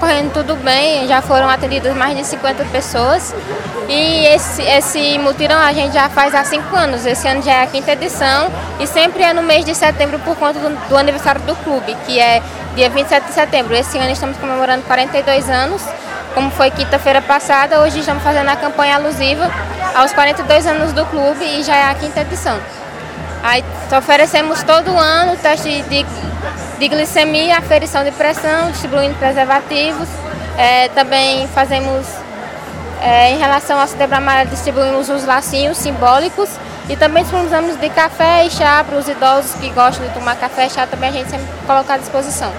correndo tudo bem, já foram atendidas mais de 50 pessoas. E esse mutirão a gente já faz há 5 anos, esse ano já é a 5ª edição e sempre é no mês de setembro por conta do aniversário do clube, que é dia 27 de setembro. Esse ano estamos comemorando 42 anos, como foi quinta-feira passada, hoje estamos fazendo a campanha alusiva aos 42 anos do clube e já é a 5ª edição. Aí oferecemos todo ano teste de glicemia, aferição de pressão, distribuindo preservativos, também fazemos... em relação ao Setembro Amarelo, distribuímos os lacinhos simbólicos e também disponibilizamos de café e chá para os idosos que gostam de tomar café e chá, também a gente sempre coloca à disposição.